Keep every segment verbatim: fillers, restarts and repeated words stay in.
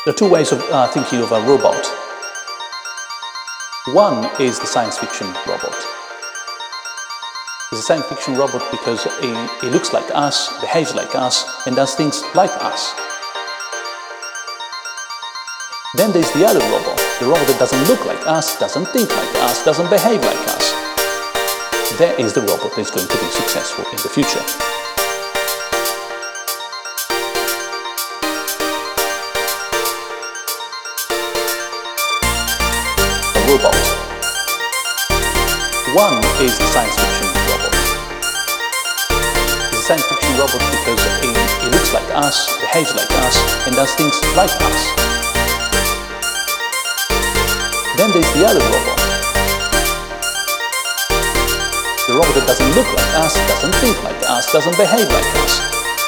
There are two ways of uh, thinking of a robot. One is the science fiction robot. It's a science fiction robot because it, it looks like us, behaves like us, and does things like us. Then there's the other robot, the robot that doesn't look like us, doesn't think like us, doesn't behave like us. That is the robot that's going to be successful in the future. Robot. One is the science fiction robot. It's a science fiction robot because it, it looks like us, behaves like us, and does things like us. Then there's the other robot. The robot that doesn't look like us, doesn't think like us, doesn't behave like us.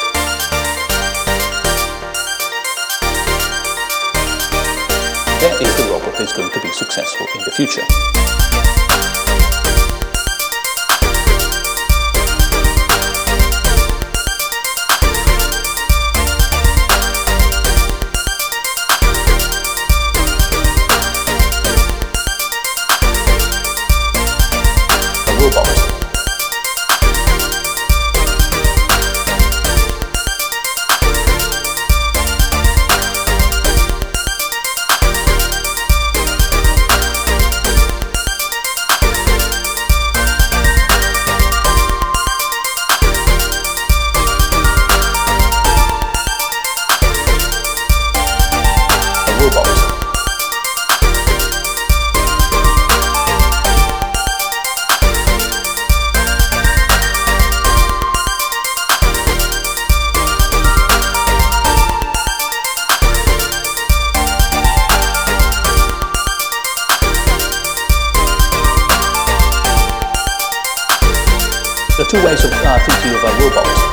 That is the robot that's going to be successful in the future. A robot. Robot. There are two ways of uh, thinking of a robot.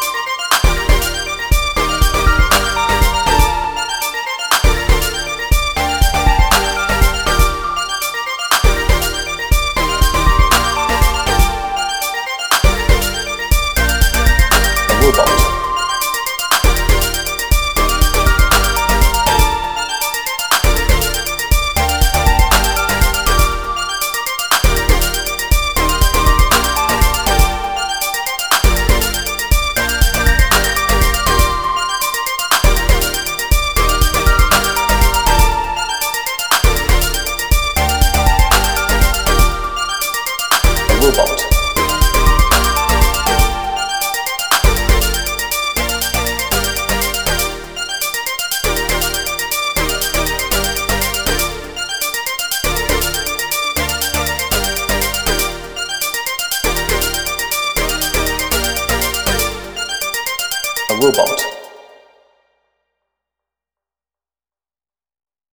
Robot. Robot. A robot.